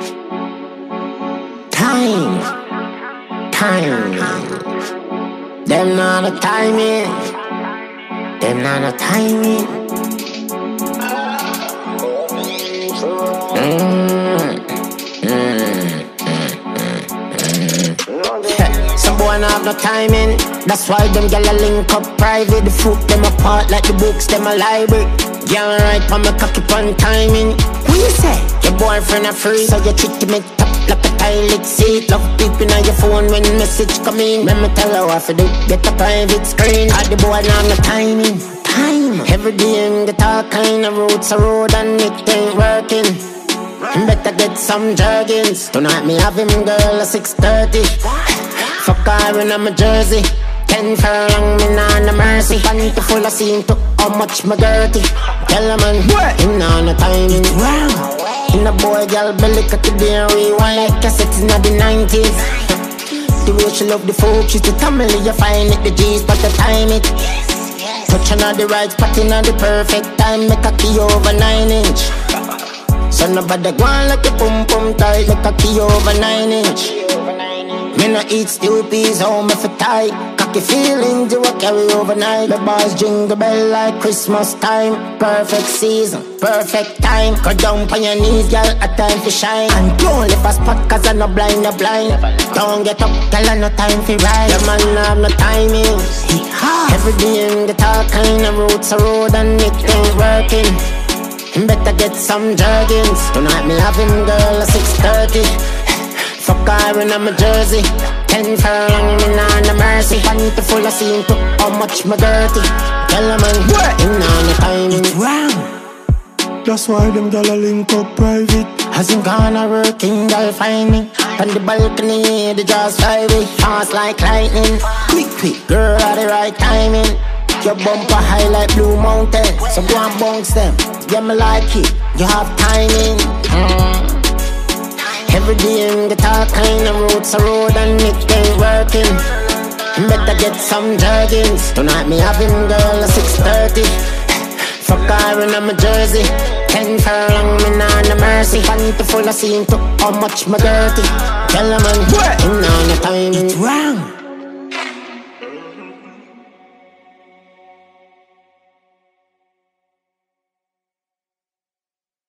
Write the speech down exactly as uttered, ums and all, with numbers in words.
Time, time. Them not a timing. Them not a timing. Mm, mm, mm, mm, mm. Some boy not have no timing. That's why them gyal a link up private. The foot them apart like the books them a library. Gyal right for me cocky pon timing. What you say? Your boyfriend a free, so you trick to make top like a toilet seat. Love peeping on your phone when message come in. Let me tell her what to do. Get a private screen. All the boy not no timing. Time. Every day in the talk kind of roads a road and it ain't working. Better get some jerkins. Tonight me have him girl at six thirty. Fuck her in a jersey. Ten furlong, me nah no mercy. Panty full of scene to how much my dirty. Tell a man, him nah no timing. In a boy girl belly cocky there rewind like cassettes in the nineties. The way she love the folk, she's the family. You find it the G's, but the time it. Touching on the right spot in the perfect time. Make a key over nine inch. So nobody go on like a pum pum tight. Make a key over nine inch. Me no eat steel peas, home if it tight. Cocky feelings you will carry overnight. The bars jingle bell like Christmas time. Perfect season, perfect time. Go down on your knees, girl, a time to shine. And don't leave a spot cause I'm no blind, no blind. Don't get up, girl, I no time for ride. The man have no timing. Every day in the talk kind of roads a road and it ain't working. Better get some jerkins. Tonight me have him girl at six thirty. Fuck her in a jersey. Ten furlong, me nah no mercy. Panty full of scene to how much my dirty. Tell a man, him nah no timing. It's wrong. That's why them gyal a link up private. As him gonna working, girl find me. On the balcony, the jaws fly me. Fast like lightning. Quick, quick, girl at the right timing. Your bumper high like Blue Mountain. So go and bounce them. Yeah, me like it. You have timing. Mm. Every day in the talk kind of roads a road and it ain't working. Better get some jerkins. Tonight me have him girl at six thirty. Fuck her in a jersey. Ten furlong, me nah no mercy. Panty full of scene to how much my dirty. Tell a man, him nah no timing. It's wrong.